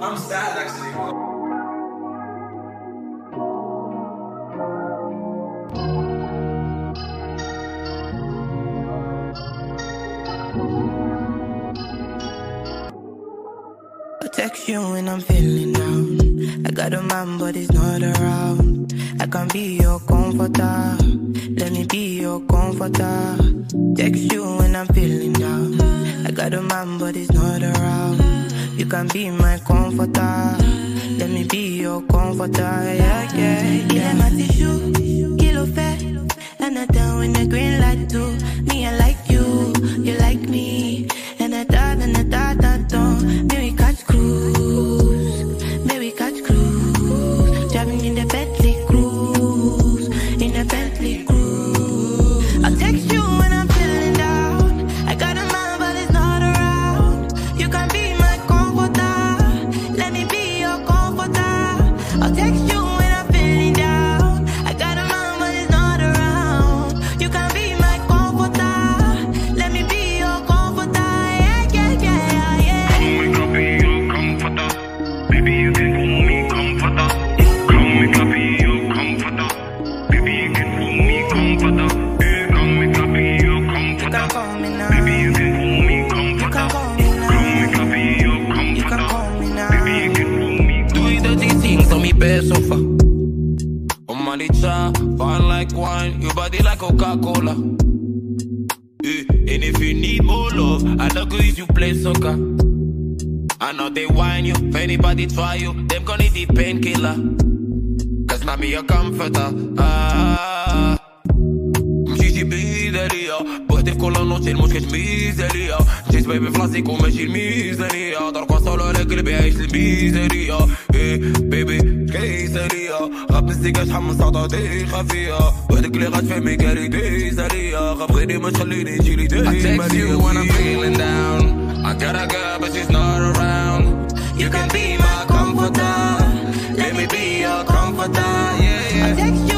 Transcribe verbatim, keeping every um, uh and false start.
I'm sad actually, bro. I text you when I'm feeling down. I got a man, but he's not around. I can be your comforter. Let me be your comforter. Text you when I'm feeling down. I got a man, but he's not around. You can be my comforter. Let me be your comforter. Yeah, yeah, yeah. My tissue, kilo fat, and I down in the green light too. Me, I like you, you like me, and I thought, and I thought, I don't. Maybe catch cruise, maybe catch cruise. Driving in the Bentley cruise, in the Bentley cruise. I'll text you when I'm feeling down. I got a man, but it's not around. You can be my comforter. Let me be your comforter. I'll text you when I'm feeling down. I got a man, but it's not around. You can be my comforter. Let me be your comforter. Yeah, yeah, yeah, yeah. Come, I can be your comforter. Baby, you can call me comforter. Come, I can be your comforter. Baby, you can call me comforter. Yeah, come, I can be your You can comforter. call me now. Baby, you can call me You can comforter. call me now. Come, I can be your You can comforter. call me now. Baby, you can call me Do you dirty things on me bare sofa? On my cha, fine like wine, your body like Coca-Cola. Eh, and if you need more love, I love you if you play soccer. I know they whine you, if anybody try you, them gonna need the painkiller. Cause now me your comforter. Ah, mxiex bidalija, buħti f'kolla noċi l-mux mizerija. Ġis baby flassi kum meċi l-mizerija. Darkwa solo l-eklibi għax l-mizerija. Eh, baby, xkejserija. غاب نستيقاش حمس عطاتي خفية. وحدك اللي غاد فهمي كاري ديزرية. غاب غيري ما تخليني تجيلي دايما. I text you when I'm feeling down. I got a girl but she's not around. You can be my comforter. Let me be your comforter. Yeah, yeah. I text you